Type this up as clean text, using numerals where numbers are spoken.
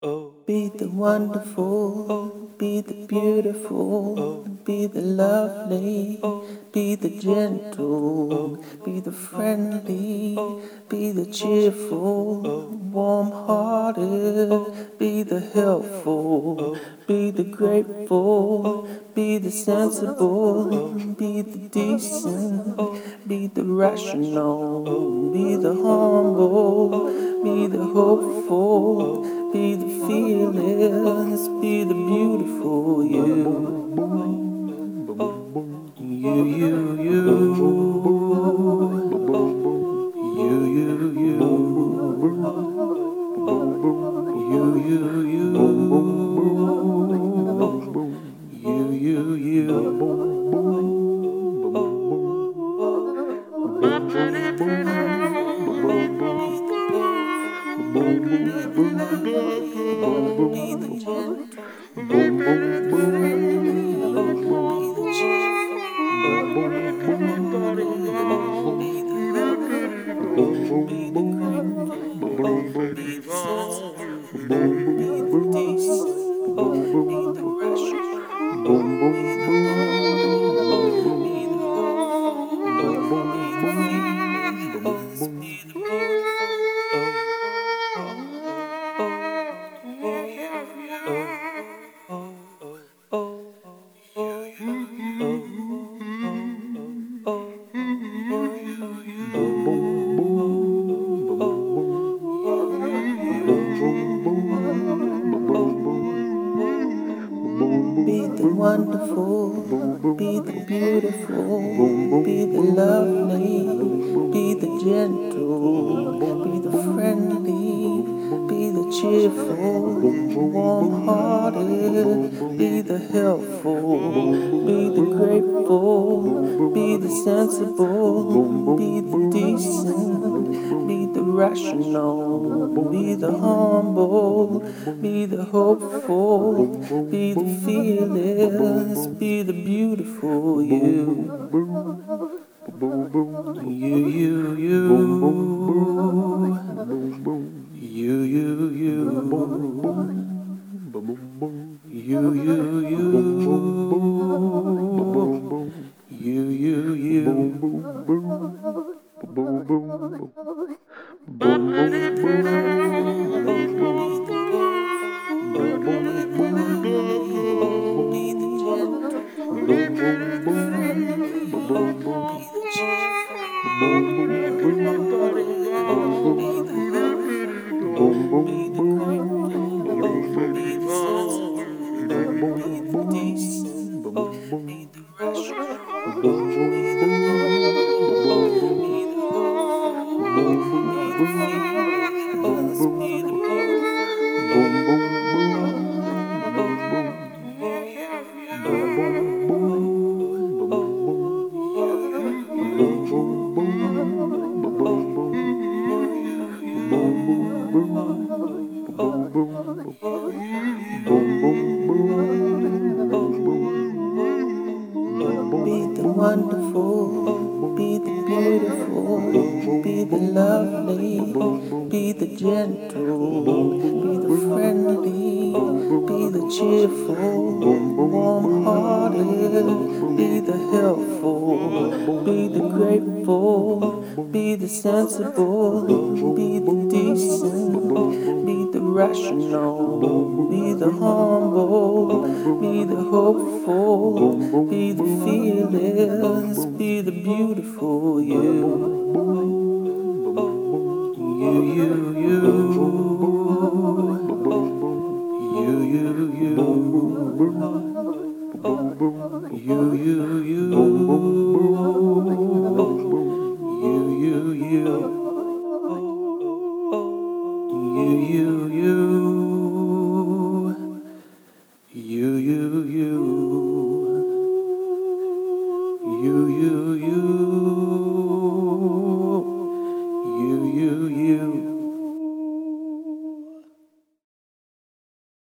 Be the wonderful, be the beautiful, be the lovely, be the gentle, be the friendly, be the cheerful, warm-hearted, be the helpful, be the grateful, be the sensible, be the decent, be the rational, be the humble, be the hopeful, be the fearless, be the beautiful you. You, you, you. You, you, you. You, you, you. You, you, Be the gentle, be the friendly, be the cheerful, be the helpful, be the grateful, be the sensible, be the decent, be the rational, be the humble, be the hopeful, be the fearless, be the Be the wonderful, be the beautiful, be the lovely, be the gentle, be the friendly, be the cheerful, warm-hearted, be the helpful, be the grateful, be the sensible, be the decent, be the rational, be the humble, be the hopeful, be the fearless, be the beautiful you. You, you, you. You, you, you. You, you, you. You, you, Be the gentle, be the friendly, be the cheerful, be the helpful, be the grateful, be the sensible, be the decent, be the rational, be the humble, be the hopeful, be the fearless, be the Be the wonderful, be the beautiful, be the lovely, be the gentle, be the friendly, be the cheerful, warm-hearted, be the helpful, be the grateful, be the sensible, be the decent, be the rational, be the humble, be the hopeful, be the fearless, be the beautiful you. You, you, you. You, you, you. You, you, you. You, you, you. You, you, you. You, you, you. You, you, you.